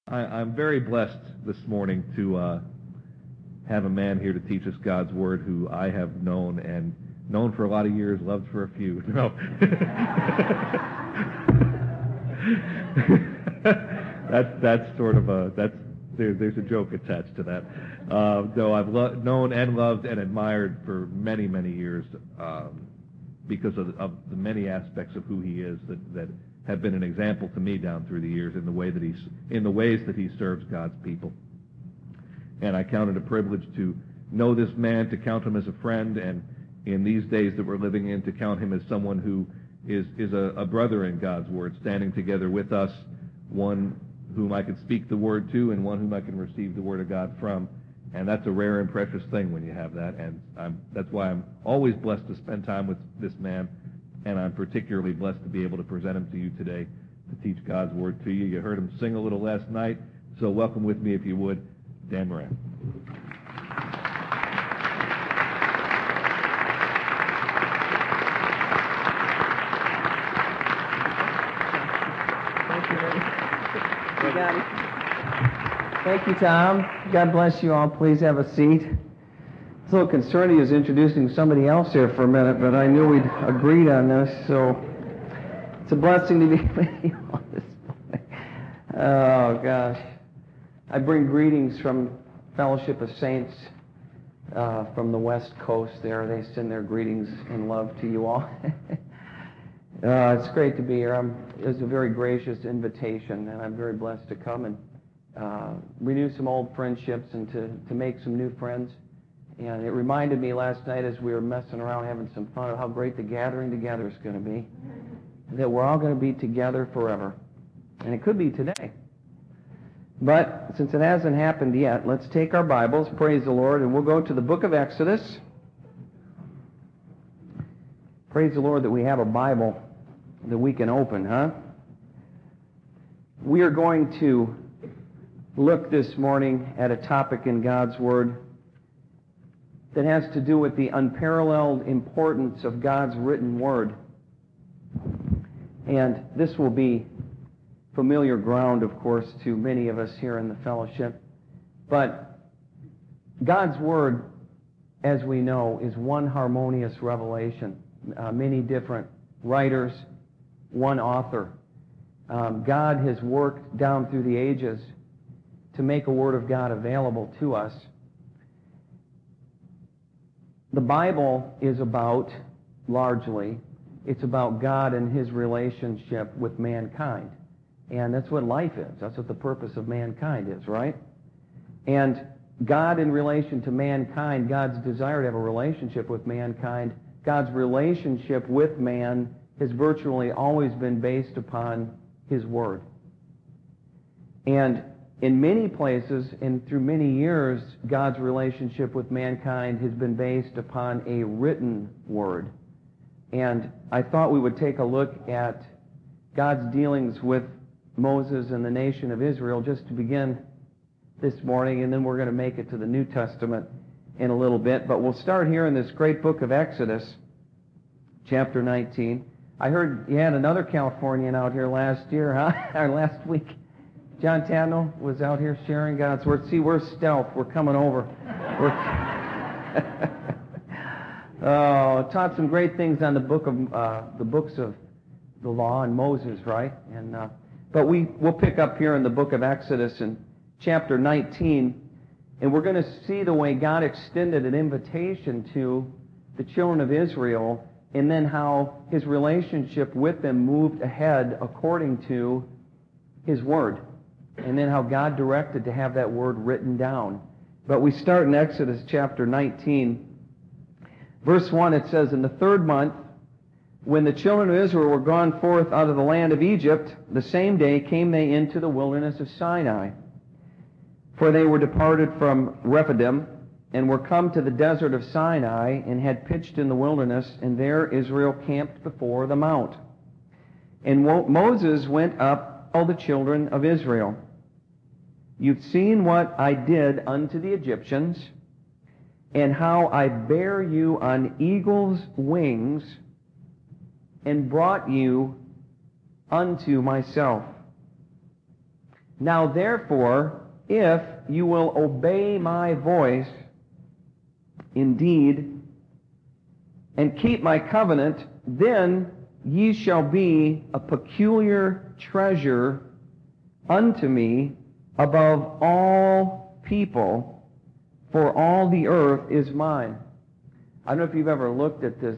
I'm very blessed this morning to have a man here to teach us God's Word who I have known for a lot of years, loved for a few. No. that's sort of there's a joke attached to that. Though I've known and loved and admired for many, many years because of the many aspects of who he is that have been an example to me down through the years in the ways that he serves God's people. And I count it a privilege to know this man, to count him as a friend, and in these days that we're living in, to count him as someone who is a brother in God's Word, standing together with us, one whom I can speak the Word to and one whom I can receive the Word of God from. And that's a rare and precious thing when you have that. And that's why I'm always blessed to spend time with this man. And I'm particularly blessed to be able to present him to you today to teach God's Word to you. You heard him sing a little last night, so welcome with me, if you would, Dan Moran. Thank you, Tom. God bless you all. Please have a seat. It's a little concerned he was introducing somebody else here for a minute, but I knew we'd agreed on this, so it's a blessing to be with you on this morning. Oh, gosh. I bring greetings from Fellowship of Saints from the West Coast there. They send their greetings and love to you all. It's great to be here. It was a very gracious invitation, and I'm very blessed to come and renew some old friendships and to make some new friends. And it reminded me last night as we were messing around having some fun of how great the gathering together is going to be. That we're all going to be together forever. And it could be today. But since it hasn't happened yet, let's take our Bibles, praise the Lord, and we'll go to the book of Exodus. Praise the Lord that we have a Bible that we can open, huh? We are going to look this morning at a topic in God's Word that has to do with the unparalleled importance of God's written Word. And this will be familiar ground, of course, to many of us here in the fellowship. But God's Word, as we know, is one harmonious revelation. Many different writers, one author. God has worked down through the ages to make a Word of God available to us. The Bible is largely, it's about God and His relationship with mankind. And that's what life is. That's what the purpose of mankind is, right? And God in relation to mankind, God's desire to have a relationship with mankind, God's relationship with man has virtually always been based upon His Word. And in many places and through many years, God's relationship with mankind has been based upon a written Word. And I thought we would take a look at God's dealings with Moses and the nation of Israel just to begin this morning, and then we're going to make it to the New Testament in a little bit. But we'll start here in this great book of Exodus, chapter 19. I heard you had another Californian out here last year, huh? Or last week. John Tadnall was out here sharing God's Word. See, we're stealth. We're coming over. Taught some great things on the books of the law and Moses, right? But we'll pick up here in the book of Exodus in chapter 19, and we're going to see the way God extended an invitation to the children of Israel, and then how His relationship with them moved ahead according to His Word. And then how God directed to have that Word written down. But we start in Exodus chapter 19. Verse 1, it says, "In the third month, when the children of Israel were gone forth out of the land of Egypt, the same day came they into the wilderness of Sinai. For they were departed from Rephidim, and were come to the desert of Sinai, and had pitched in the wilderness, and there Israel camped before the mount. And Moses went up all the children of Israel. You've seen what I did unto the Egyptians, and how I bare you on eagle's wings, and brought you unto myself. Now therefore, if you will obey my voice indeed, and keep my covenant, then ye shall be a peculiar treasure unto me above all people, for all the earth is mine. I don't know if you've ever looked at this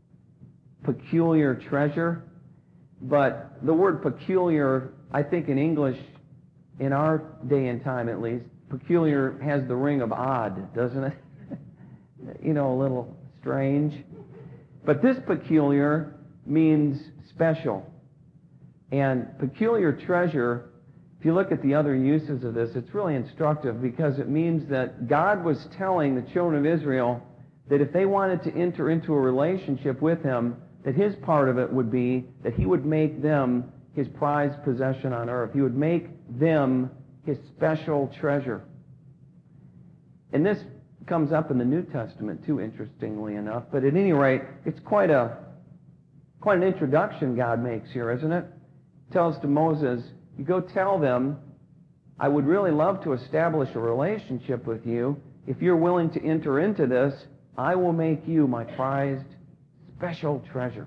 peculiar treasure, but the word peculiar, I think in English, in our day and time at least, peculiar has the ring of odd, doesn't it? A little strange. But this peculiar means special. And peculiar treasure, if you look at the other uses of this, it's really instructive because it means that God was telling the children of Israel that if they wanted to enter into a relationship with Him, that His part of it would be that He would make them His prized possession on earth. He would make them His special treasure. And this comes up in the New Testament too, interestingly enough. But at any rate, it's quite an introduction God makes here, isn't it? He tells to Moses, you go tell them, I would really love to establish a relationship with you. If you're willing to enter into this, I will make you my prized special treasure.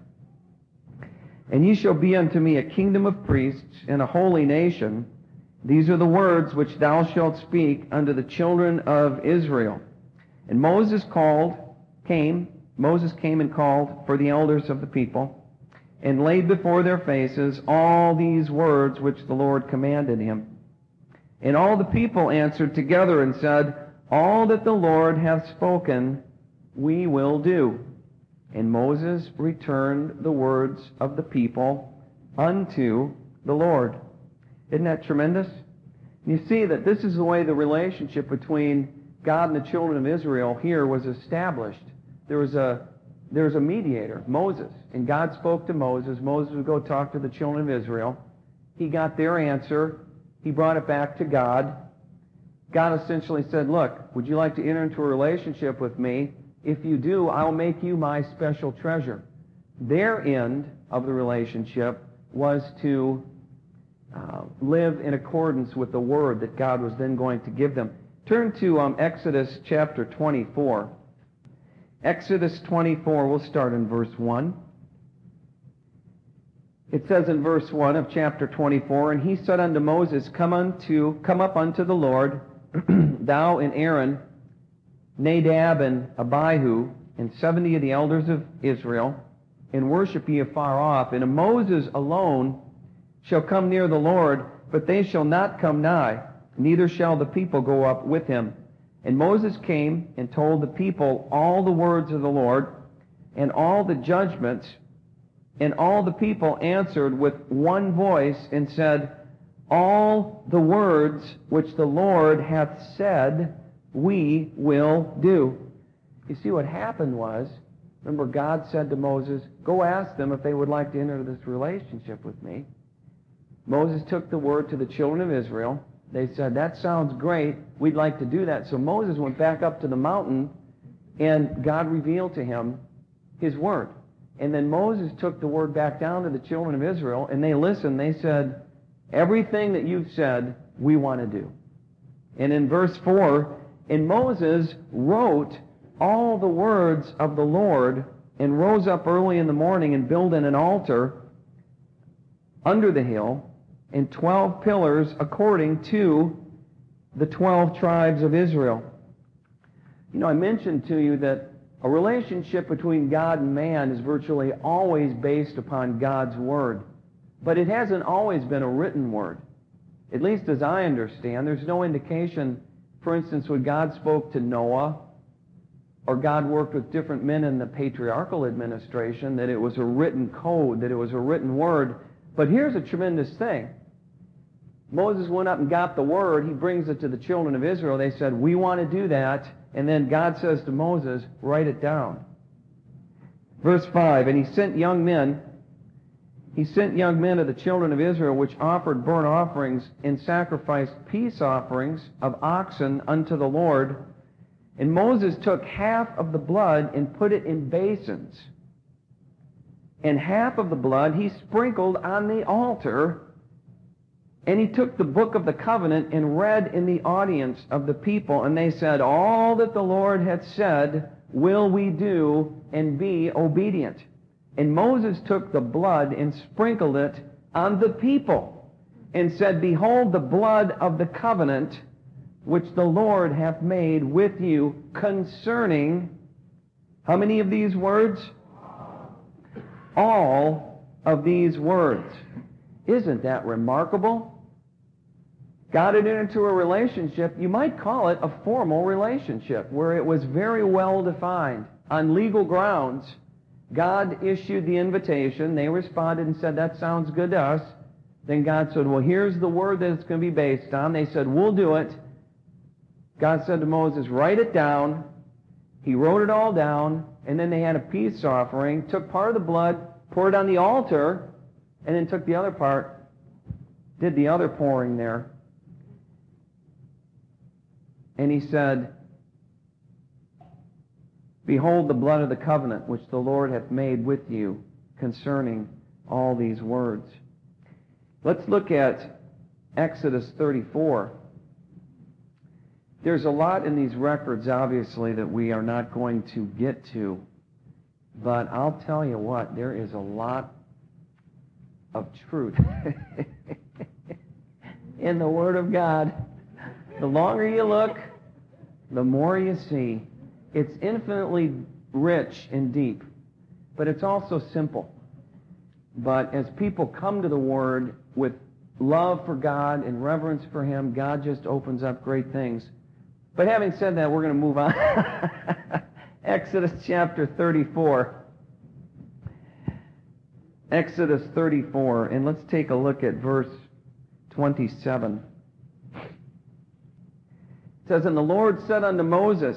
And ye shall be unto me a kingdom of priests and a holy nation. These are the words which thou shalt speak unto the children of Israel. And Moses came and called for the elders of the people, and laid before their faces all these words which the Lord commanded him. And all the people answered together and said, all that the Lord hath spoken, we will do. And Moses returned the words of the people unto the Lord. Isn't that tremendous? You see that this is the way the relationship between God and the children of Israel here was established. There was a mediator, Moses, and God spoke to Moses. Moses would go talk to the children of Israel. He got their answer. He brought it back to God. God essentially said, look, would you like to enter into a relationship with me? If you do, I'll make you my special treasure. Their end of the relationship was to live in accordance with the word that God was then going to give them. Turn to Exodus chapter 24. Exodus 24, we'll start in verse 1. It says in verse 1 of chapter 24, and he said unto Moses, Come up unto the Lord, thou and Aaron, Nadab and Abihu, and 70 of the elders of Israel, and worship ye afar off. And Moses alone shall come near the Lord, but they shall not come nigh, neither shall the people go up with him. And Moses came and told the people all the words of the Lord, and all the judgments, and all the people answered with one voice, and said, all the words which the Lord hath said, we will do. You see, what happened was, remember God said to Moses, go ask them if they would like to enter this relationship with me. Moses took the word to the children of Israel. They said, that sounds great. We'd like to do that. So Moses went back up to the mountain, and God revealed to him His word. And then Moses took the word back down to the children of Israel, and they listened. They said, everything that you've said, we want to do. And in verse 4, and Moses wrote all the words of the Lord, and rose up early in the morning and built an altar under the hill, and 12 pillars according to the 12 tribes of Israel. I mentioned to you that a relationship between God and man is virtually always based upon God's word. But it hasn't always been a written word. At least as I understand, there's no indication, for instance, when God spoke to Noah, or God worked with different men in the patriarchal administration, that it was a written code, that it was a written word. But here's a tremendous thing. Moses went up and got the word. He brings it to the children of Israel. They said, we want to do that. And then God says to Moses, write it down. Verse 5, and he sent young men of the children of Israel, which offered burnt offerings and sacrificed peace offerings of oxen unto the Lord. And Moses took half of the blood and put it in basins. And half of the blood he sprinkled on the altar, And he took the book of the covenant and read in the audience of the people, and they said, all that the Lord hath said will we do, and be obedient. And Moses took the blood and sprinkled it on the people, and said, behold the blood of the covenant which the Lord hath made with you concerning, how many of these words? All of these words. Isn't that remarkable? Got it into a relationship, you might call it a formal relationship, where it was very well defined. On legal grounds, God issued the invitation. They responded and said, that sounds good to us. Then God said, well, here's the word that it's going to be based on. They said, we'll do it. God said to Moses, write it down. He wrote it all down, and then they had a peace offering, took part of the blood, poured it on the altar, and then took the other part, did the other pouring there. And he said, behold the blood of the covenant which the Lord hath made with you concerning all these words. Let's look at Exodus 34. There's a lot in these records, obviously, that we are not going to get to. But I'll tell you what, there is a lot of truth in the Word of God. The longer you look, the more you see. It's infinitely rich and deep, but it's also simple. But as people come to the Word with love for God and reverence for Him, God just opens up great things. But having said that, we're going to move on. Exodus chapter 34. Exodus 34, and let's take a look at verse 27. It says, and the Lord said unto Moses,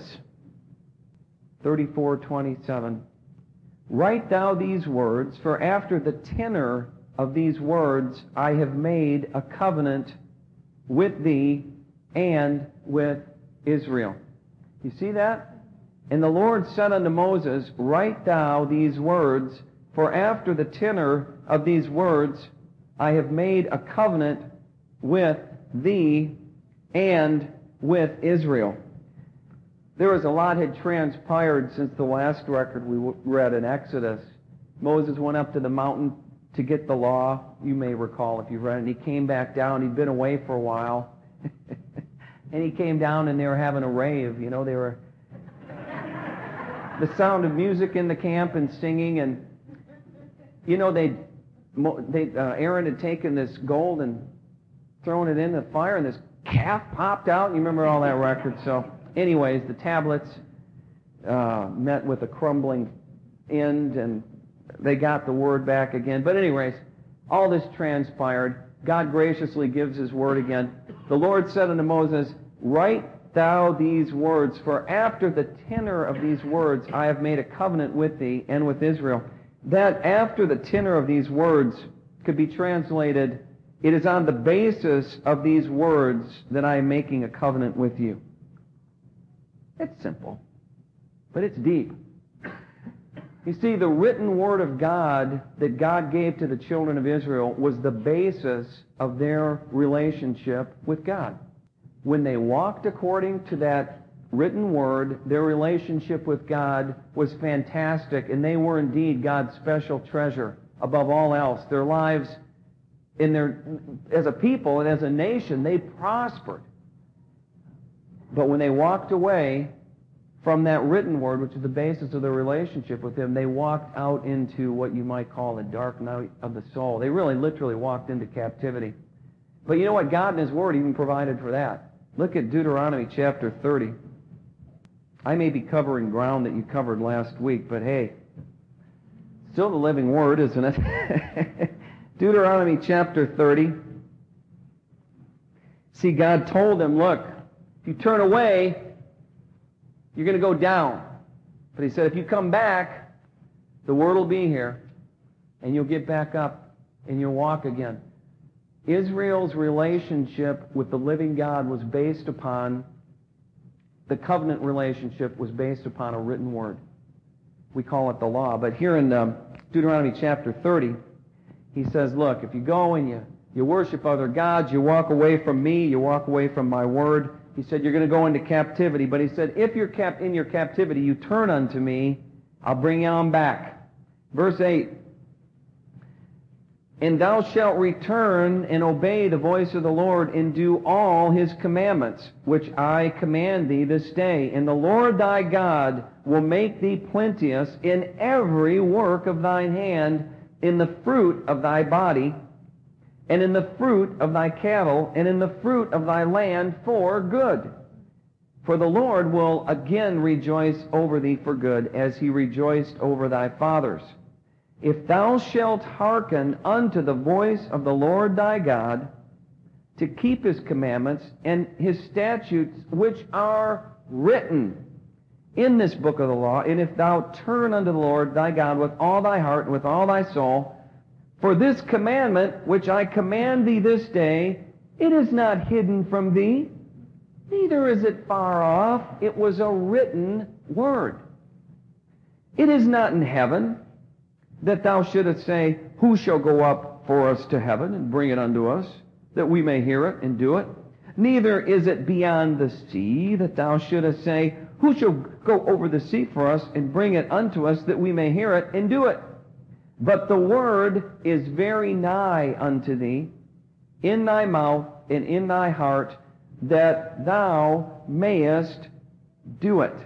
34:27, write thou these words, for after the tenor of these words I have made a covenant with thee and with Israel. You see that? And the Lord said unto Moses, write thou these words, for after the tenor of these words I have made a covenant with thee and with Israel. There was a lot had transpired since the last record we read in Exodus. Moses went up to the mountain to get the law. You may recall if you've read it. And he came back down. He'd been away for a while. And he came down and they were having a rave. You know, they were the sound of music in the camp and singing. And, you know, Aaron had taken this gold and thrown it in the fire, and this calf popped out. You remember all that record. So anyways, the tablets met with a crumbling end, and they got the word back again. But anyways, all this transpired. God graciously gives His word again. The Lord said unto Moses, write thou these words, for after the tenor of these words I have made a covenant with thee and with Israel. That after the tenor of these words could be translated, it is on the basis of these words that I am making a covenant with you. It's simple, but it's deep. You see, the written word of God that God gave to the children of Israel was the basis of their relationship with God. When they walked according to that written word, their relationship with God was fantastic, and they were indeed God's special treasure above all else. Their lives, as a people and as a nation, they prospered. But when they walked away from that written word, which is the basis of their relationship with Him, they walked out into what you might call the dark night of the soul. They really literally walked into captivity. But you know what? God in His Word even provided for that. Look at Deuteronomy chapter 30. I may be covering ground that you covered last week, but hey, still the living Word, isn't it? Deuteronomy chapter 30. See, God told them, look, if you turn away, you're going to go down. But He said, if you come back, the word will be here, and you'll get back up, and you'll walk again. Israel's relationship with the living God was based upon, the covenant relationship was based upon a written word. We call it the law. But here in Deuteronomy chapter 30, He says, look, if you go and you You worship other gods. You walk away from me. You walk away from my word. He said, you're going to go into captivity. But he said, if you're in your captivity, you turn unto me, I'll bring you on back. Verse 8, and thou shalt return and obey the voice of the Lord and do all His commandments, which I command thee this day. And the Lord thy God will make thee plenteous in every work of thine hand, in the fruit of thy body, and in the fruit of thy cattle, and in the fruit of thy land for good. For the Lord will again rejoice over thee for good, as He rejoiced over thy fathers. If thou shalt hearken unto the voice of the Lord thy God, to keep His commandments and His statutes, which are written in this book of the law, and if thou turn unto the Lord thy God with all thy heart and with all thy soul, for this commandment which I command thee this day, it is not hidden from thee, neither is it far off. It was a written word. It is not in heaven, that thou shouldest say, who shall go up for us to heaven and bring it unto us, that we may hear it and do it? Neither is it beyond the sea, that thou shouldest say, who shall go over the sea for us and bring it unto us, that we may hear it and do it? But the word is very nigh unto thee, in thy mouth and in thy heart, that thou mayest do it.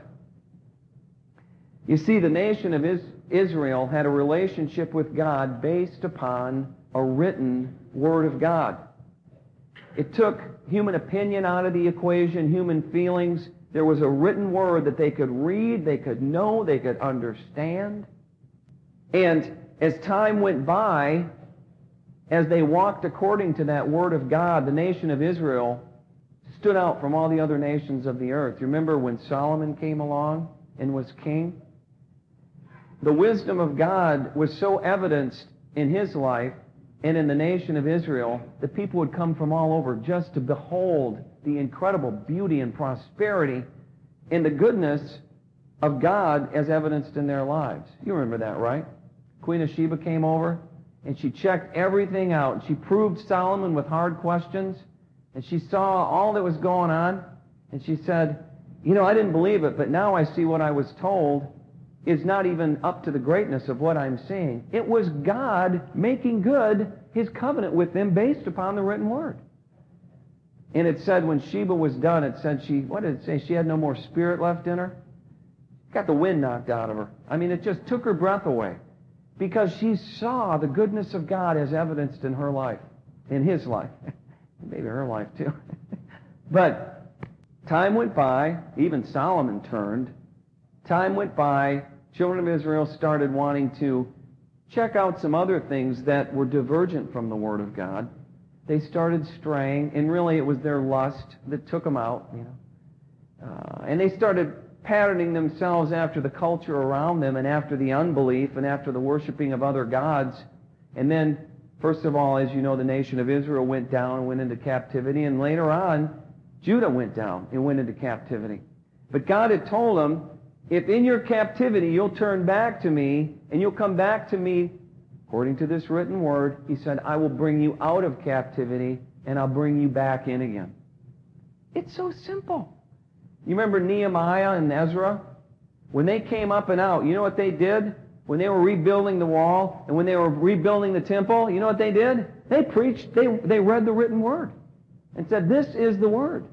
You see, the nation of Israel had a relationship with God based upon a written Word of God. It took human opinion out of the equation, human feelings. There was a written Word that they could read, they could know, they could understand. And as time went by, as they walked according to that Word of God, the nation of Israel stood out from all the other nations of the earth. You remember when Solomon came along and was king? The wisdom of God was so evidenced in his life and in the nation of Israel that people would come from all over just to behold the incredible beauty and prosperity and the goodness of God as evidenced in their lives. You remember that, right? Queen of Sheba came over and she checked everything out. She proved Solomon with hard questions, and she saw all that was going on, and she said, you know, I didn't believe it, but now I see what I was told is not even up to the greatness of what I'm seeing. It was God making good His covenant with them based upon the written Word. And it said when Sheba was done, it said what did it say? She had no more spirit left in her. Got the wind knocked out of her. I mean, it just took her breath away, because she saw the goodness of God as evidenced in her life, in his life, maybe her life too. But time went by, even Solomon turned. Time went by, children of Israel started wanting to check out some other things that were divergent from the Word of God. They started straying, and really it was their lust that took them out, you know. And they started patterning themselves after the culture around them and after the unbelief and after the worshiping of other gods. And then, first of all, as you know, the nation of Israel went down and went into captivity, and later on, Judah went down and went into captivity. But God had told them, if in your captivity you'll turn back to me, and you'll come back to me according to this written Word, He said, I will bring you out of captivity, and I'll bring you back in again. It's so simple. You remember Nehemiah and Ezra? When they came up and out, you know what they did? When they were rebuilding the wall and when they were rebuilding the temple, you know what they did? They preached, they read the written Word and said, this is the Word.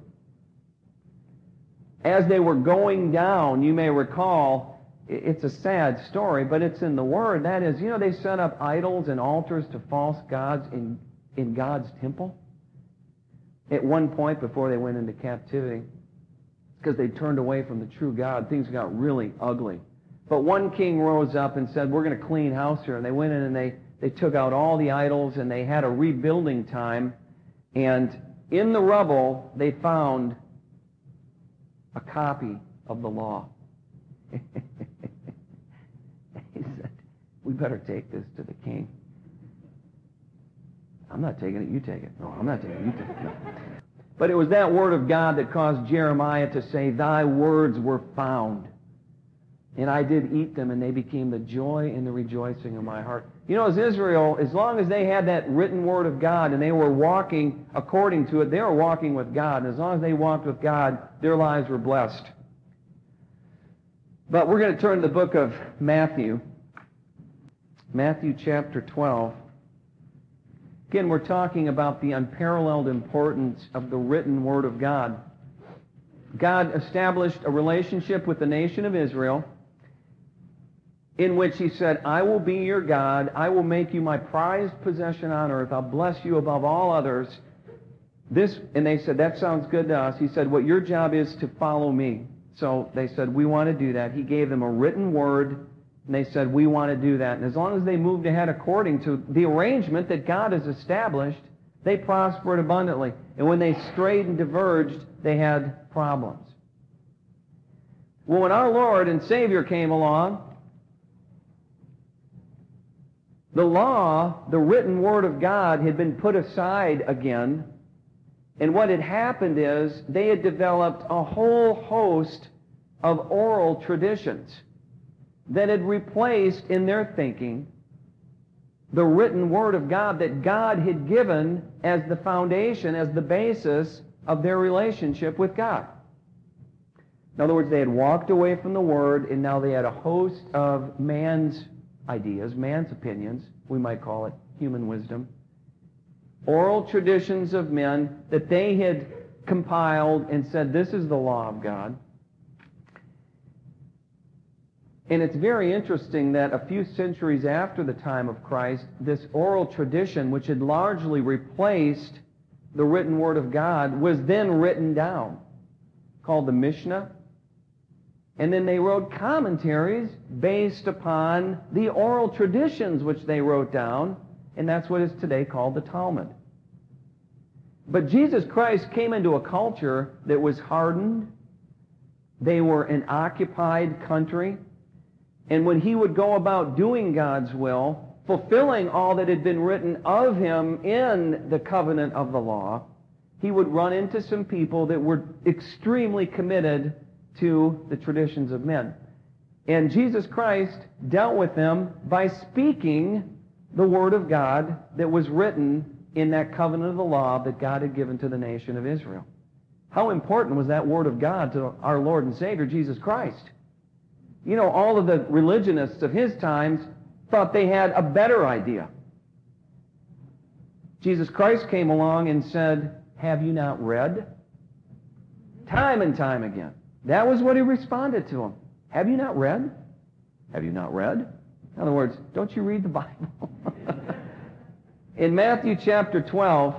As they were going down, you may recall, it's a sad story, but it's in the Word. That is, you know, they set up idols and altars to false gods in God's temple at one point before they went into captivity. Because they turned away from the true God, things got really ugly. But one king rose up and said, we're going to clean house here. And they went in and they took out all the idols, and they had a rebuilding time. And in the rubble, they found a copy of the law. He said, we better take this to the king. I'm not taking it, you take it. No, I'm not taking it, you take it. No. But it was that Word of God that caused Jeremiah to say, thy words were found, and I did eat them, and they became the joy and the rejoicing of my heart. You know, as Israel, as long as they had that written Word of God and they were walking according to it, they were walking with God. And as long as they walked with God, their lives were blessed. But we're going to turn to the book of Matthew. Matthew chapter 12. Again, we're talking about the unparalleled importance of the written Word of God. God established a relationship with the nation of Israel in which He said, I will be your God. I will make you my prized possession on earth. I'll bless you above all others. And they said, that sounds good to us. He said, what your job is to follow me. So they said, we want to do that. He gave them a written word, and they said, we want to do that. And as long as they moved ahead according to the arrangement that God has established, they prospered abundantly. And when they strayed and diverged, they had problems. Well, when our Lord and Savior came along, the law, the written Word of God, had been put aside again. And what had happened is they had developed a whole host of oral traditions that had replaced in their thinking the written Word of God that God had given as the foundation, as the basis of their relationship with God. In other words, they had walked away from the Word, and now they had a host of man's ideas, man's opinions, we might call it human wisdom, oral traditions of men that they had compiled and said, this is the law of God. And it's very interesting that a few centuries after the time of Christ, this oral tradition, which had largely replaced the written Word of God, was then written down, called the Mishnah. And then they wrote commentaries based upon the oral traditions which they wrote down, and that's what is today called the Talmud. But Jesus Christ came into a culture that was hardened. They were an occupied country. And when He would go about doing God's will, fulfilling all that had been written of Him in the covenant of the law, He would run into some people that were extremely committed to the traditions of men. And Jesus Christ dealt with them by speaking the Word of God that was written in that covenant of the law that God had given to the nation of Israel. How important was that Word of God to our Lord and Savior, Jesus Christ? You know, all of the religionists of His times thought they had a better idea. Jesus Christ came along and said, have you not read? Time and time again. That was what He responded to them. Have you not read? Have you not read? In other words, don't you read the Bible? In Matthew chapter 12,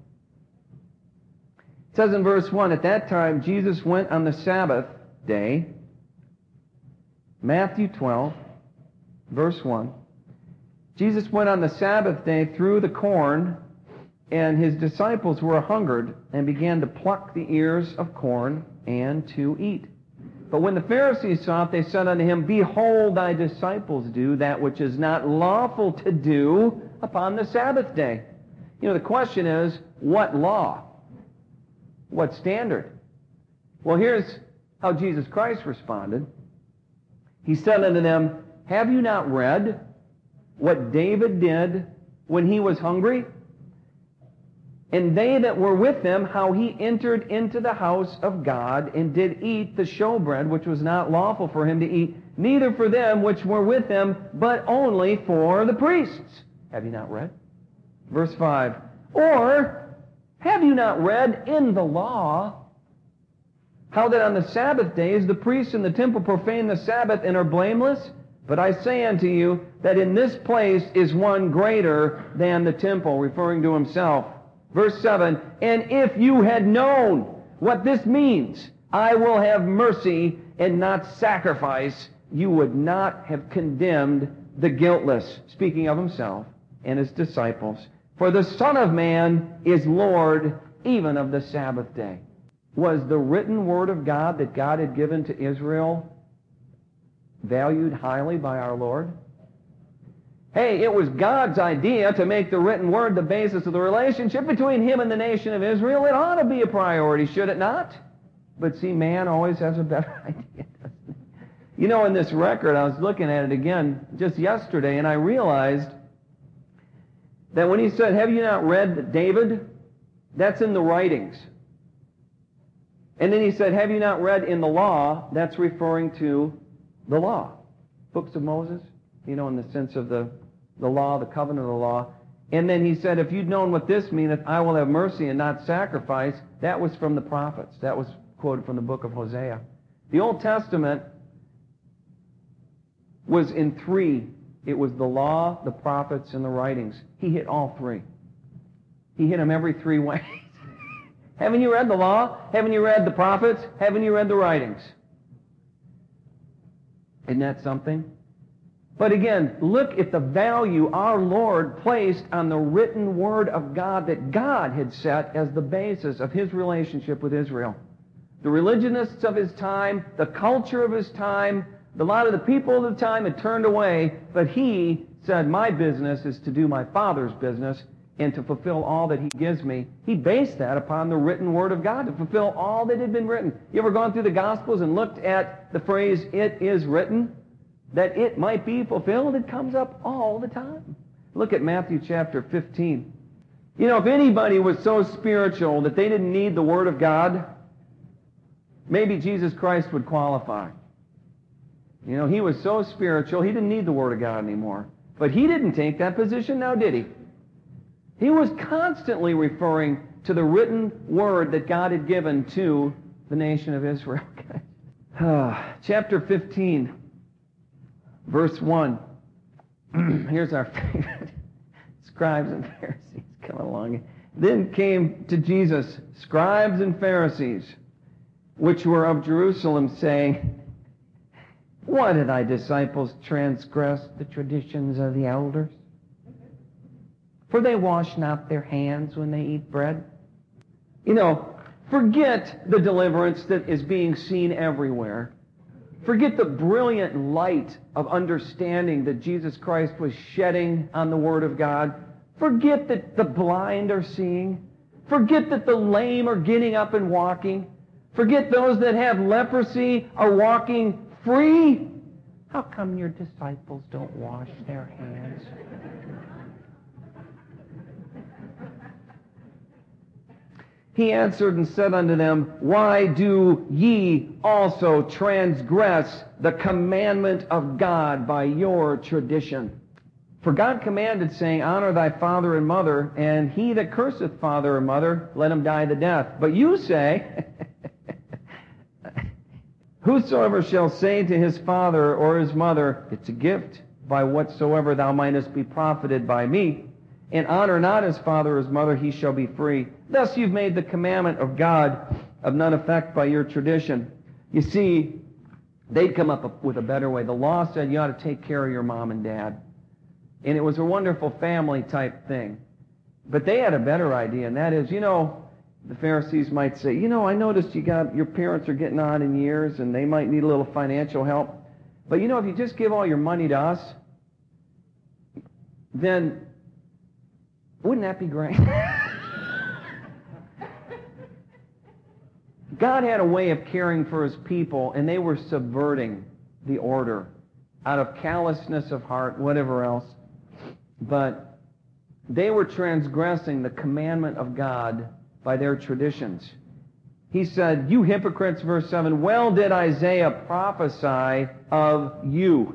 it says in verse 1, at that time Jesus went on the Sabbath day. Matthew 12, verse 1. Jesus went on the Sabbath day through the corn, and His disciples were hungered and began to pluck the ears of corn and to eat. But when the Pharisees saw it, they said unto Him, behold, thy disciples do that which is not lawful to do upon the Sabbath day. You know, the question is, what law? What standard? Well, here's how Jesus Christ responded. He said unto them, have you not read what David did when he was hungry? And they that were with him, how he entered into the house of God, and did eat the showbread, which was not lawful for him to eat, neither for them which were with him, but only for the priests. Have you not read? Verse 5. Or have you not read in the law how that on the Sabbath days the priests in the temple profane the Sabbath and are blameless? But I say unto you that in this place is one greater than the temple, referring to Himself. Verse 7, and if you had known what this means, I will have mercy and not sacrifice, you would not have condemned the guiltless, speaking of Himself and His disciples. For the Son of Man is Lord even of the Sabbath day. Was the written Word of God that God had given to Israel valued highly by our Lord? Hey, it was God's idea to make the written Word the basis of the relationship between Him and the nation of Israel. It ought to be a priority, should it not? But see, man always has a better idea, doesn't he? You know, in this record, I was looking at it again just yesterday, and I realized that when he said, have you not read David? That's in the writings. And then he said, have you not read in the law? That's referring to the law. Books of Moses, in the sense of the law, the covenant of the law. And then he said, if you'd known what this meaneth, I will have mercy and not sacrifice. That was from the prophets. That was quoted from the book of Hosea. The Old Testament was in three. It was the law, the prophets, and the writings. He hit all three. He hit them every three ways. Haven't you read the law? Haven't you read the prophets? Haven't you read the writings? Isn't that something? But again, look at the value our Lord placed on the written Word of God that God had set as the basis of His relationship with Israel. The religionists of His time, the culture of His time, a lot of the people of the time had turned away, but He said, my business is to do my Father's business and to fulfill all that He gives me. He based that upon the written Word of God, to fulfill all that had been written. You ever gone through the Gospels and looked at the phrase, it is written? That it might be fulfilled, it comes up all the time. Look at Matthew chapter 15. If anybody was so spiritual that they didn't need the Word of God, maybe Jesus Christ would qualify. He was so spiritual, He didn't need the Word of God anymore. But He didn't take that position now, did He? He was constantly referring to the written Word that God had given to the nation of Israel. Chapter 15. Verse 1. Here's our favorite. Scribes and Pharisees coming along. Then came to Jesus scribes and Pharisees, which were of Jerusalem, saying, why did thy disciples transgress the traditions of the elders? For they wash not their hands when they eat bread. Forget the deliverance that is being seen everywhere. Forget the brilliant light of understanding that Jesus Christ was shedding on the Word of God. Forget that the blind are seeing. Forget that the lame are getting up and walking. Forget those that have leprosy are walking free. How come your disciples don't wash their hands? He answered and said unto them, why do ye also transgress the commandment of God by your tradition? For God commanded, saying, honor thy father and mother, and he that curseth father or mother, let him die the death. But you say, whosoever shall say to his father or his mother, it's a gift, by whatsoever thou mightest be profited by me, and honor not his father or his mother, he shall be free. Thus you've made the commandment of God of none effect by your tradition. You see, they'd come up with a better way. The law said you ought to take care of your mom and dad. And it was a wonderful family type thing. But they had a better idea, and that is, the Pharisees might say, I noticed your parents are getting on in years, and they might need a little financial help. But if you just give all your money to us, then wouldn't that be great? God had a way of caring for His people, and they were subverting the order out of callousness of heart, whatever else. But they were transgressing the commandment of God by their traditions. He said, you hypocrites, verse 7, well did Isaiah prophesy of you.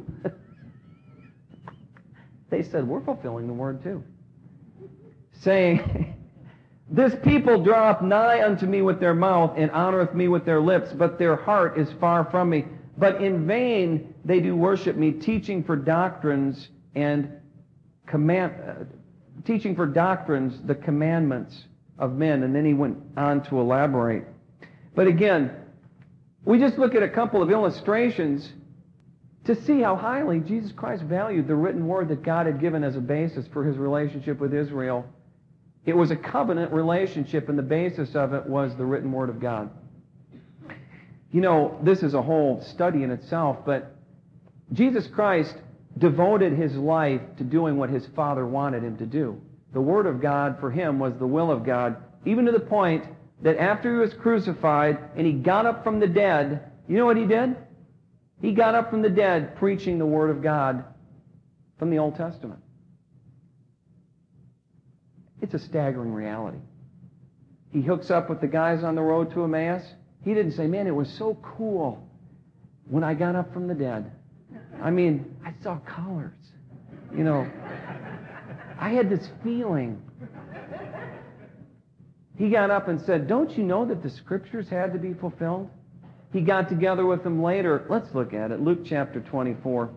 They said, we're fulfilling the word too. Saying, this people draweth nigh unto me with their mouth, and honoreth me with their lips, but their heart is far from me. But in vain they do worship me, teaching for doctrines the commandments of men. And then he went on to elaborate. But again, we just look at a couple of illustrations to see how highly Jesus Christ valued the written word that God had given as a basis for His relationship with Israel. It was a covenant relationship, and the basis of it was the written Word of God. This is a whole study in itself, but Jesus Christ devoted His life to doing what His Father wanted Him to do. The Word of God for Him was the will of God, even to the point that after He was crucified and He got up from the dead, you know what He did? He got up from the dead preaching the Word of God from the Old Testament. It's a staggering reality. He hooks up with the guys on the road to Emmaus. He didn't say, man, it was so cool when I got up from the dead. I mean, I saw colors. You know, I had this feeling. He got up and said, don't you know that the Scriptures had to be fulfilled? He got together with them later. Let's look at it. Luke chapter 24.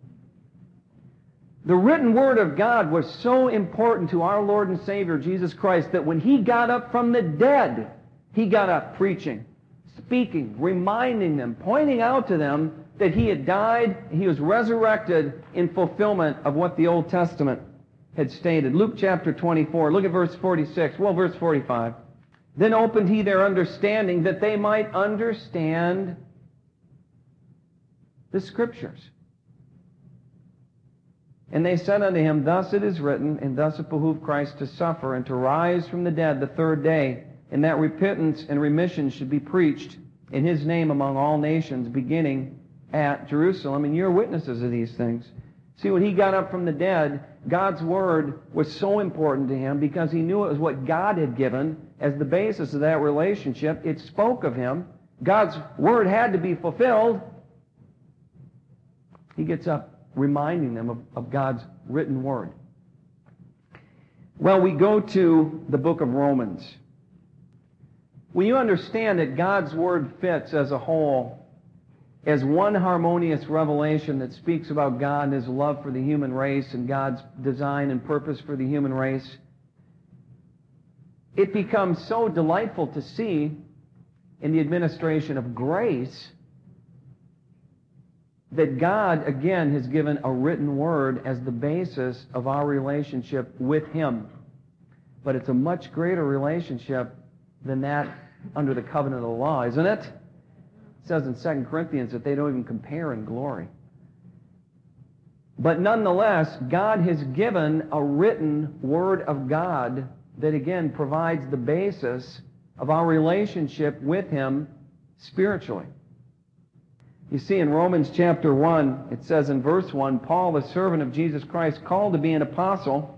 The written Word of God was so important to our Lord and Savior, Jesus Christ, that when He got up from the dead, He got up preaching, speaking, reminding them, pointing out to them that He had died, He was resurrected in fulfillment of what the Old Testament had stated. Luke chapter 24, look at verse 46. Well, verse 45. Then opened He their understanding that they might understand the Scriptures. And they said unto Him, thus it is written, and thus it behooved Christ to suffer and to rise from the dead the third day, and that repentance and remission should be preached in His name among all nations, beginning at Jerusalem. And you're witnesses of these things. See, when He got up from the dead, God's Word was so important to Him because He knew it was what God had given as the basis of that relationship. It spoke of Him. God's Word had to be fulfilled. He gets up reminding them of God's written Word. Well, we go to the book of Romans. When you understand that God's Word fits as a whole, as one harmonious revelation that speaks about God and His love for the human race and God's design and purpose for the human race, it becomes so delightful to see in the administration of grace that God, again, has given a written Word as the basis of our relationship with Him. But it's a much greater relationship than that under the covenant of the law, isn't it? It says in 2 Corinthians that they don't even compare in glory. But nonetheless, God has given a written Word of God that, again, provides the basis of our relationship with Him spiritually. You see, in Romans chapter 1, it says in verse 1, Paul, the servant of Jesus Christ, called to be an apostle.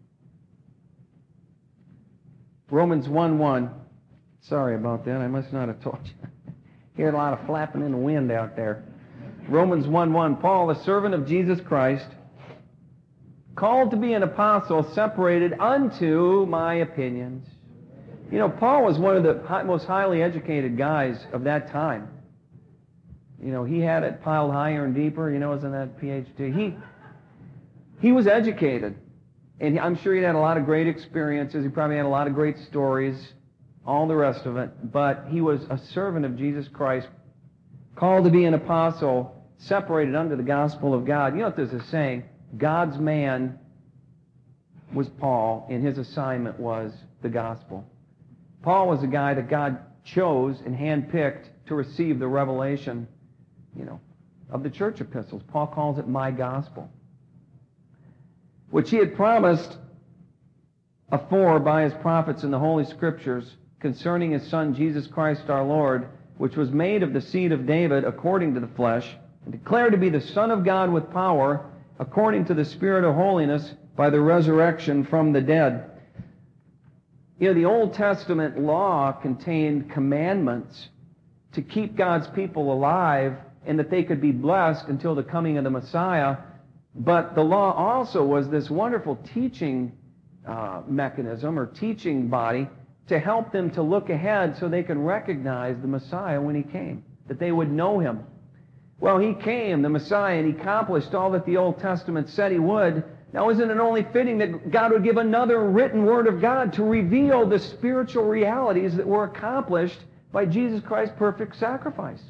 Romans 1:1. Sorry about that. I must not have told you. Hear a lot of flapping in the wind out there. Romans 1:1. Paul, the servant of Jesus Christ, called to be an apostle, separated unto my opinions. You know, Paul was one of the most highly educated guys of that time. You know, he had it piled higher and deeper, you know, wasn't that PhD? He was educated, and I'm sure he had a lot of great experiences. He probably had a lot of great stories, all the rest of it. But he was a servant of Jesus Christ, called to be an apostle, separated unto the gospel of God. You know what this is saying? God's man was Paul, and his assignment was the gospel. Paul was a guy that God chose and handpicked to receive the revelation, you know, of the church epistles. Paul calls it my gospel, which he had promised afore by his prophets in the Holy Scriptures concerning his Son Jesus Christ our Lord, which was made of the seed of David according to the flesh, and declared to be the Son of God with power, according to the Spirit of holiness, by the resurrection from the dead. You know, the Old Testament law contained commandments to keep God's people alive and that they could be blessed until the coming of the Messiah. But the law also was this wonderful teaching mechanism or teaching body to help them to look ahead so they could recognize the Messiah when He came, that they would know Him. Well, He came, the Messiah, and He accomplished all that the Old Testament said He would. Now, isn't it only fitting that God would give another written Word of God to reveal the spiritual realities that were accomplished by Jesus Christ's perfect sacrifice?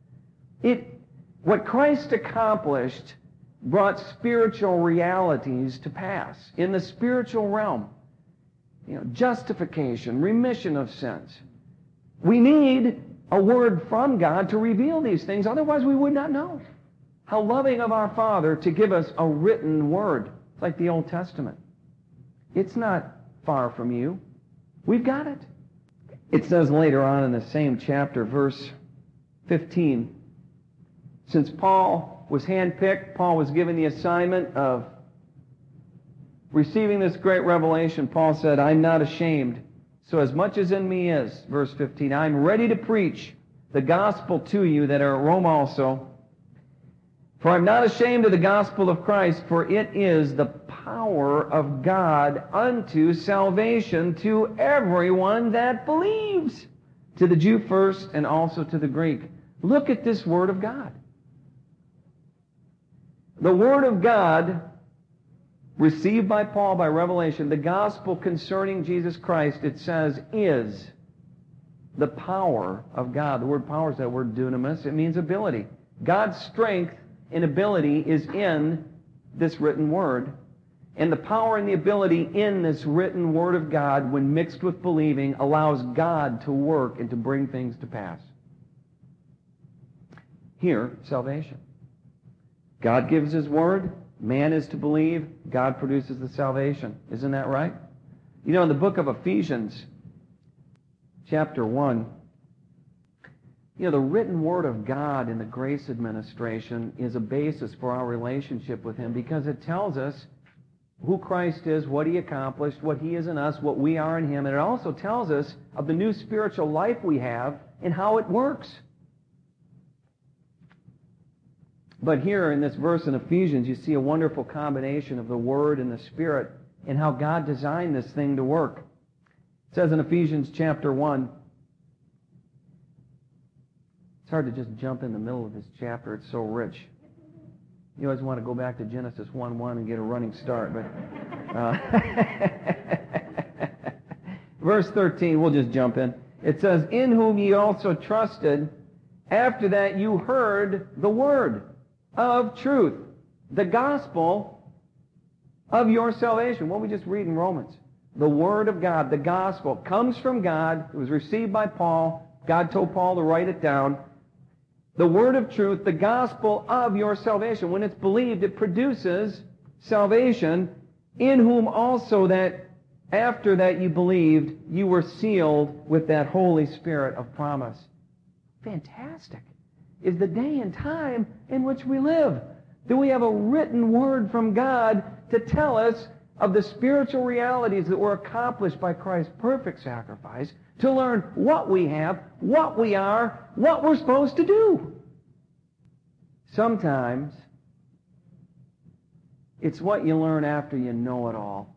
What Christ accomplished brought spiritual realities to pass in the spiritual realm. You know, justification, remission of sins. We need a word from God to reveal these things, otherwise we would not know. How loving of our Father to give us a written word. It's like the Old Testament. It's not far from you. We've got it. It says later on in the same chapter, verse 15, since Paul was handpicked, Paul was given the assignment of Receiving this great revelation, Paul said, I'm not ashamed. So as much as in me is, verse 15, I'm ready to preach the gospel to you that are at Rome also. For I'm not ashamed of the gospel of Christ, for it is the power of God unto salvation to everyone that believes, to the Jew first and also to the Greek. Look at this Word of God. The Word of God, received by Paul by revelation, the gospel concerning Jesus Christ, it says, is the power of God. The word power is that word dunamis. It means ability. God's strength and ability is in this written Word. And the power and the ability in this written Word of God, when mixed with believing, allows God to work and to bring things to pass. Here, salvation. God gives His Word. Man is to believe. God produces the salvation. Isn't that right? You know, in the book of Ephesians, chapter 1, you know, the written Word of God in the grace administration is a basis for our relationship with Him, because it tells us who Christ is, what He accomplished, what He is in us, what we are in Him. And it also tells us of the new spiritual life we have and how it works. But here in this verse in Ephesians, you see a wonderful combination of the Word and the Spirit and how God designed this thing to work. It says in Ephesians chapter 1, it's hard to just jump in the middle of this chapter. It's so rich. You always want to go back to Genesis 1:1 and get a running start. But verse 13, we'll just jump in. It says, in whom ye also trusted, after that you heard the word of truth, the gospel of your salvation. What we just read in Romans. The Word of God, the gospel, comes from God. It was received by Paul. God told Paul to write it down. The Word of truth, the gospel of your salvation. When it's believed, it produces salvation, in whom also that after that you believed, you were sealed with that Holy Spirit of promise. Fantastic is the day and time in which we live. Do we have a written Word from God to tell us of the spiritual realities that were accomplished by Christ's perfect sacrifice, to learn what we have, what we are, what we're supposed to do? Sometimes it's what you learn after you know it all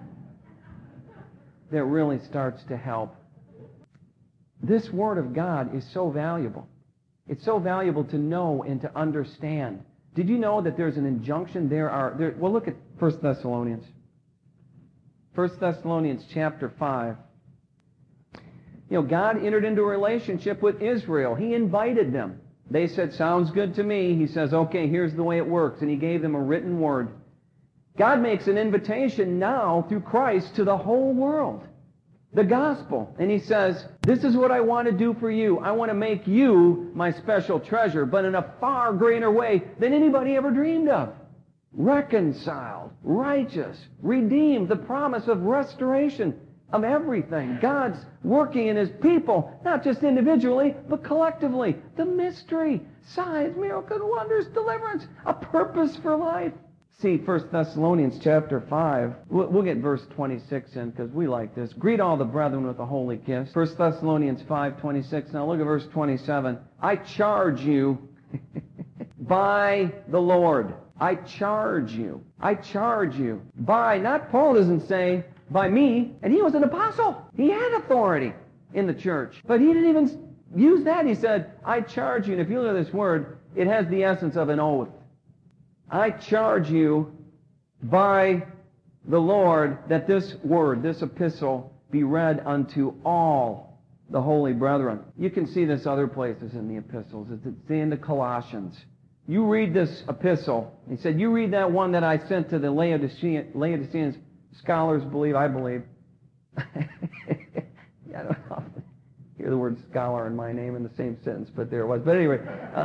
that really starts to help. This Word of God is so valuable. It's so valuable to know and to understand. Did you know that there's an injunction? Well, look at 1 Thessalonians. 1 Thessalonians chapter 5. You know, God entered into a relationship with Israel. He invited them. They said, sounds good to me. He says, okay, here's the way it works. And He gave them a written word. God makes an invitation now through Christ to the whole world. The gospel. And He says, this is what I want to do for you. I want to make you my special treasure, but in a far greater way than anybody ever dreamed of. Reconciled, righteous, redeemed, the promise of restoration of everything. God's working in His people, not just individually, but collectively. The mystery, signs, miracles, wonders, deliverance, a purpose for life. See, 1 Thessalonians chapter 5, we'll get verse 26 in because we like this. Greet all the brethren with a holy kiss. 1 Thessalonians 5:26. Now look at verse 27. I charge you by the Lord. I charge you. I charge you. By, not Paul doesn't say by me, and he was an apostle. He had authority in the church. But he didn't even use that. He said, I charge you. And if you look at this word, it has the essence of an oath. I charge you by the Lord that this word, this epistle, be read unto all the holy brethren. You can see this other places in the epistles. It's in the Colossians. You read this epistle. He said, you read that one that I sent to the Laodiceans. Scholars believe, I believe. I don't often hear the word scholar and my name in the same sentence, but there it was. But anyway,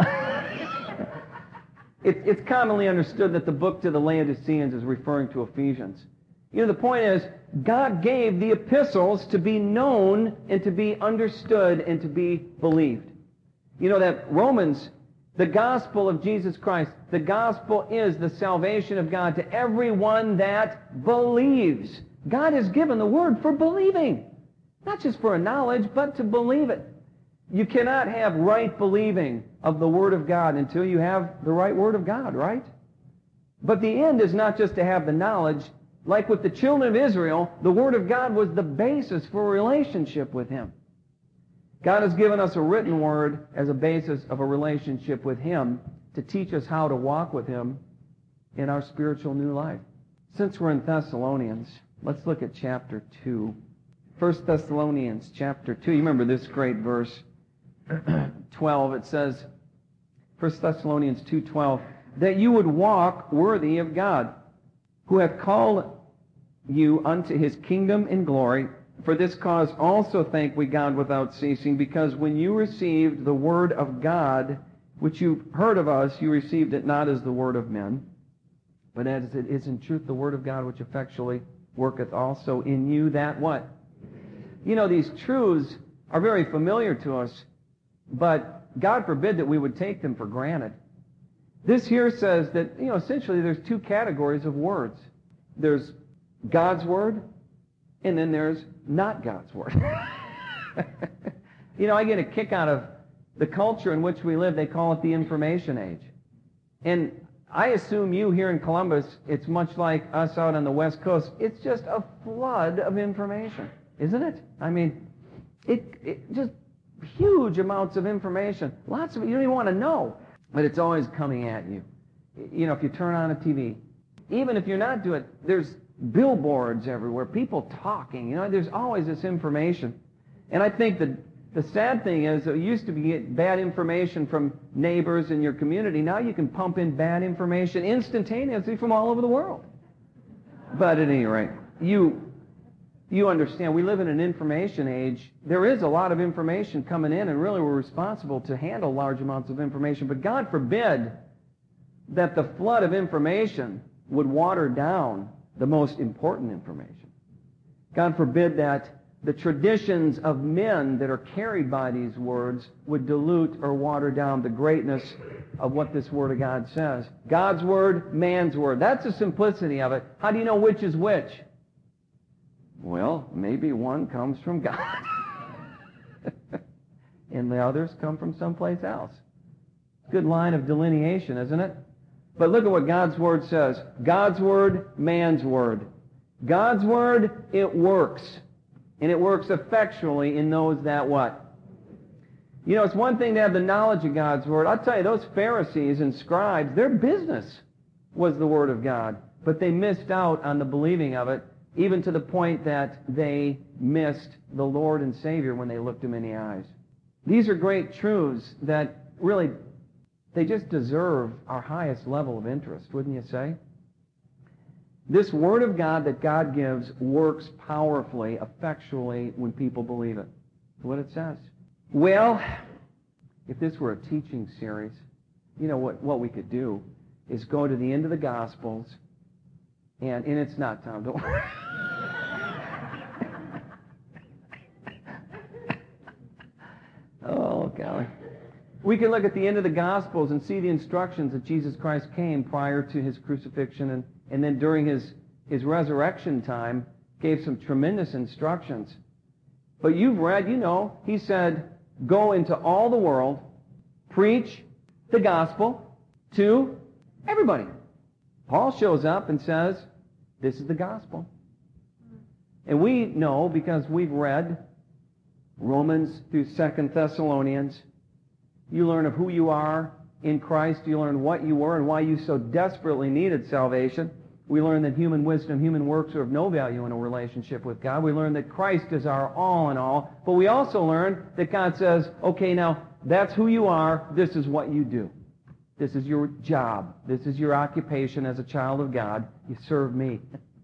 it's commonly understood that the book to the Laodiceans is referring to Ephesians. You know, the point is, God gave the epistles to be known and to be understood and to be believed. You know that Romans The gospel of Jesus Christ. The gospel is the salvation of God to everyone that believes. God has given the word for believing. Not just for a knowledge, but to believe it. You cannot have right believing of the Word of God until you have the right Word of God, right? But the end is not just to have the knowledge. Like with the children of Israel, the Word of God was the basis for a relationship with Him. God has given us a written Word as a basis of a relationship with Him to teach us how to walk with Him in our spiritual new life. Since we're in Thessalonians, let's look at chapter 2. 1 Thessalonians chapter 2. You remember this great verse, 12. It says, 1 Thessalonians 2:12, that you would walk worthy of God, who hath called you unto His kingdom and glory. For this cause also thank we God without ceasing, because when you received the word of God, which you heard of us, you received it not as the word of men, but as it is in truth the word of God, which effectually worketh also in you that what? You know, these truths are very familiar to us, but God forbid that we would take them for granted. This here says that, essentially there's two categories of words. There's God's word, and then there's not God's word. I get a kick out of the culture in which we live. They call it the information age. And I assume you here in Columbus, it's much like us out on the West Coast. It's just a flood of information, isn't it? I mean, it just huge amounts of information. Lots of it you don't even want to know, but it's always coming at you. If you turn on a TV, even if you're not doing it, there's billboards everywhere, people talking. There's always this information. And I think that the sad thing is that you used to get bad information from neighbors in your community. Now you can pump in bad information instantaneously from all over the world. But at any rate, you understand, we live in an information age. There is a lot of information coming in, and really we're responsible to handle large amounts of information. But God forbid that the flood of information would water down the most important information. God forbid that the traditions of men that are carried by these words would dilute or water down the greatness of what this Word of God says. God's Word, man's Word. That's the simplicity of it. How do you know which is which? Well, maybe one comes from God and the others come from someplace else. Good line of delineation, isn't it? But look at what God's Word says. God's Word, man's Word. God's Word, it works. And it works effectually in those that what? It's one thing to have the knowledge of God's Word. I'll tell you, those Pharisees and scribes, their business was the Word of God. But they missed out on the believing of it, even to the point that they missed the Lord and Savior when they looked Him in the eyes. These are great truths that really, they just deserve our highest level of interest, wouldn't you say? This Word of God that God gives works powerfully, effectually, when people believe it. That's what it says. Well, if this were a teaching series, what we could do is go to the end of the Gospels, and it's not, Tom, don't worry. Oh, golly. We can look at the end of the Gospels and see the instructions that Jesus Christ came prior to His crucifixion and then during His resurrection time gave some tremendous instructions. But you've read, He said, go into all the world, preach the gospel to everybody. Paul shows up and says, this is the gospel. And we know, because we've read Romans through 2 Thessalonians, you learn of who you are in Christ. You learn what you were and why you so desperately needed salvation. We learn that human wisdom, human works are of no value in a relationship with God. We learn that Christ is our all in all. But we also learn that God says, okay, now, that's who you are. This is what you do. This is your job. This is your occupation as a child of God. You serve me.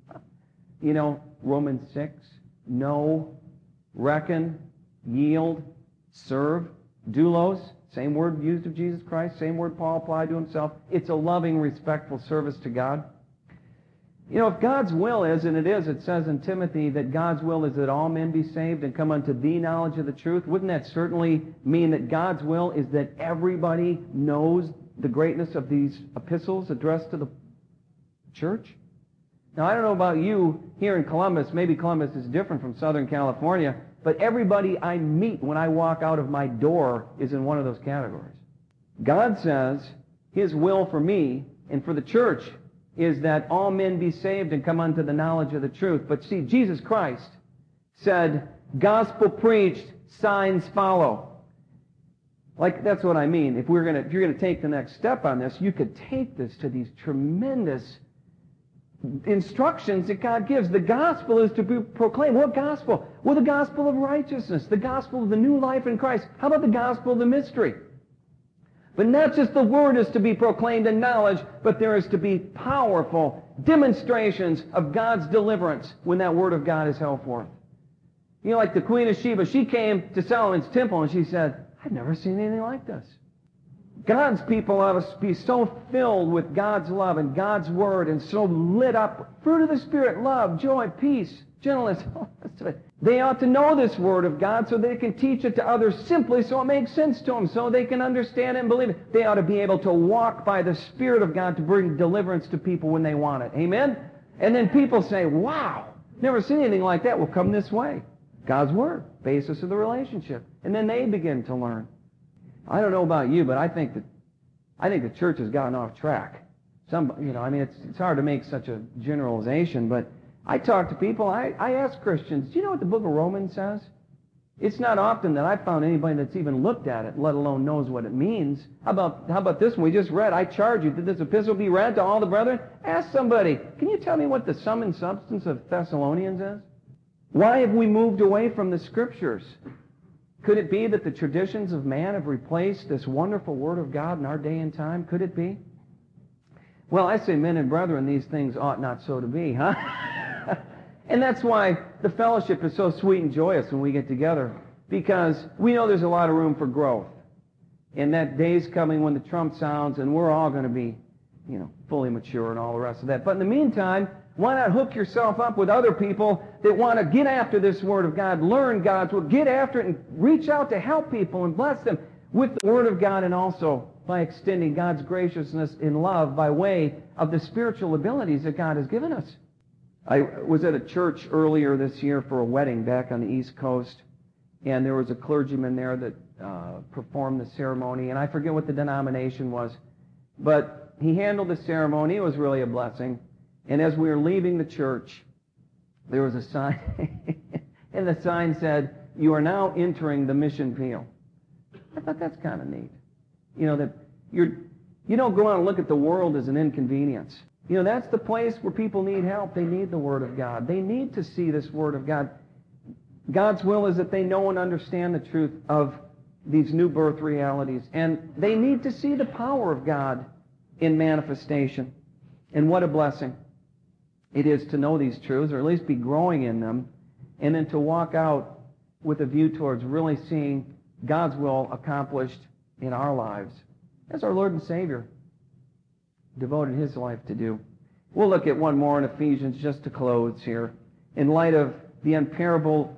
Romans 6, know, reckon, yield, serve, doulos, same word used of Jesus Christ, same word Paul applied to himself. It's a loving, respectful service to God. You know, if God's will is, and it is, it says in Timothy that God's will is that all men be saved and come unto the knowledge of the truth, wouldn't that certainly mean that God's will is that everybody knows the greatness of these epistles addressed to the church? Now, I don't know about you here in Columbus. Maybe Columbus is different from Southern California, but everybody I meet when I walk out of my door is in one of those categories. God says His will for me and for the church is that all men be saved and come unto the knowledge of the truth. But see, Jesus Christ said, gospel preached, signs follow. Like, that's what I mean. If you're going to take the next step on this, you could take this to these tremendous instructions that God gives. The gospel is to be proclaimed. What gospel? Well, the gospel of righteousness, the gospel of the new life in Christ. How about the gospel of the mystery? But not just the word is to be proclaimed in knowledge, but there is to be powerful demonstrations of God's deliverance when that word of God is held forth. You know, like the Queen of Sheba, she came to Solomon's temple and she said, I've never seen anything like this. God's people ought to be so filled with God's love and God's word and so lit up. Fruit of the Spirit, love, joy, peace, gentleness. They ought to know this word of God so they can teach it to others simply so it makes sense to them, so they can understand it and believe it. They ought to be able to walk by the Spirit of God to bring deliverance to people when they want it. Amen? And then people say, wow, never seen anything like that. Well, come this way. God's word, basis of the relationship. And then they begin to learn. I don't know about you, but I think the church has gotten off track. It's hard to make such a generalization, but I talk to people, I ask Christians, do you know what the book of Romans says? It's not often that I've found anybody that's even looked at it, let alone knows what it means. How about this one we just read? I charge you that this epistle be read to all the brethren. Ask somebody, can you tell me what the sum and substance of Thessalonians is? Why have we moved away from the Scriptures? Could it be that the traditions of man have replaced this wonderful Word of God in our day and time? Could it be? Well, I say, men and brethren, these things ought not so to be, huh? And that's why the fellowship is so sweet and joyous when we get together, because we know there's a lot of room for growth. And that day's coming when the trump sounds and we're all going to be, fully mature and all the rest of that. But in the meantime, why not hook yourself up with other people that want to get after this Word of God, learn God's Word, get after it and reach out to help people and bless them with the Word of God, and also by extending God's graciousness in love by way of the spiritual abilities that God has given us. I was at a church earlier this year for a wedding back on the East Coast, and there was a clergyman there that performed the ceremony, and I forget what the denomination was, but he handled the ceremony. It was really a blessing. And as we were leaving the church, there was a sign, and the sign said, "You are now entering the mission field." I thought that's kind of neat. That you don't go out and look at the world as an inconvenience. That's the place where people need help. They need the Word of God. They need to see this Word of God. God's will is that they know and understand the truth of these new birth realities. And they need to see the power of God in manifestation. And what a blessing it is to know these truths, or at least be growing in them, and then to walk out with a view towards really seeing God's will accomplished in our lives, as our Lord and Savior devoted His life to do. We'll look at one more in Ephesians just to close here. In light of the unparalleled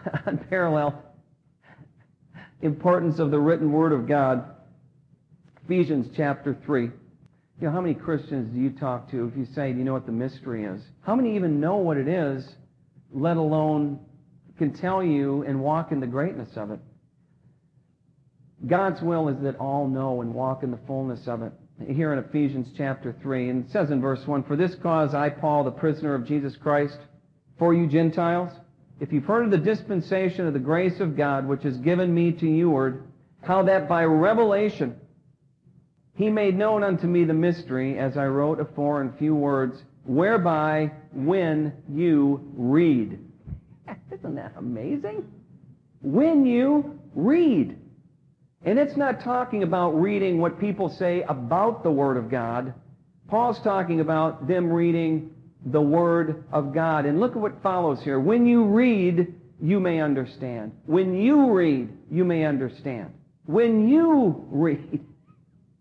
importance of the written Word of God, Ephesians chapter 3. How many Christians do you talk to if you say, do you know what the mystery is? How many even know what it is, let alone can tell you and walk in the greatness of it? God's will is that all know and walk in the fullness of it. Here in Ephesians chapter 3, and it says in verse 1, "For this cause I, Paul, the prisoner of Jesus Christ, for you Gentiles, if you've heard of the dispensation of the grace of God, which is given me to youward, how that by revelation He made known unto me the mystery, as I wrote afore in few words, whereby when you read." Isn't that amazing? When you read. And it's not talking about reading what people say about the Word of God. Paul's talking about them reading the Word of God. And look at what follows here. When you read, you may understand. When you read, you may understand. When you read.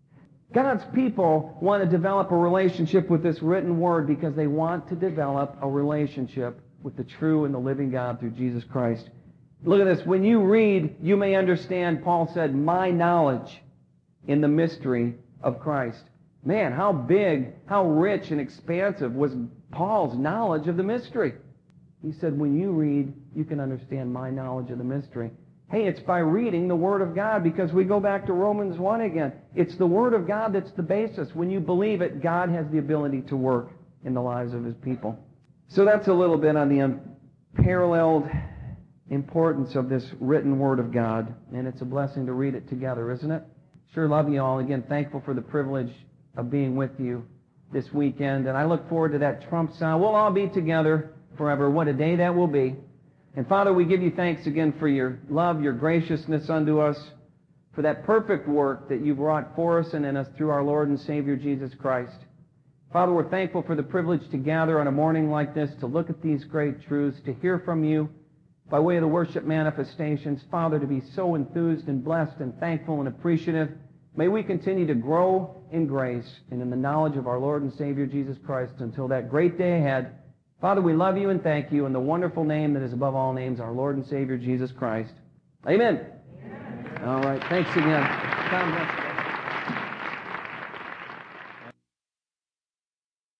God's people want to develop a relationship with this written word because they want to develop a relationship with the true and the living God through Jesus Christ. Look at this. When you read, you may understand, Paul said, my knowledge in the mystery of Christ. Man, how big, how rich and expansive was Paul's knowledge of the mystery. He said, when you read, you can understand my knowledge of the mystery. Hey, it's by reading the Word of God, because we go back to Romans 1 again. It's the Word of God that's the basis. When you believe it, God has the ability to work in the lives of His people. So that's a little bit on the unparalleled importance of this written Word of God, and it's a blessing to read it together, isn't it? Sure love you all. Again, thankful for the privilege of being with you this weekend, and I look forward to that trump sound. We'll all be together forever. What a day that will be. And Father, we give you thanks again for your love, your graciousness unto us, for that perfect work that you've wrought for us and in us through our Lord and Savior Jesus Christ. Father, we're thankful for the privilege to gather on a morning like this, to look at these great truths, to hear from you by way of the worship manifestations. Father, to be so enthused and blessed and thankful and appreciative. May we continue to grow in grace and in the knowledge of our Lord and Savior Jesus Christ until that great day ahead. Father, we love you and thank you in the wonderful name that is above all names, our Lord and Savior Jesus Christ. Amen. Amen. All right. Thanks again. God bless you.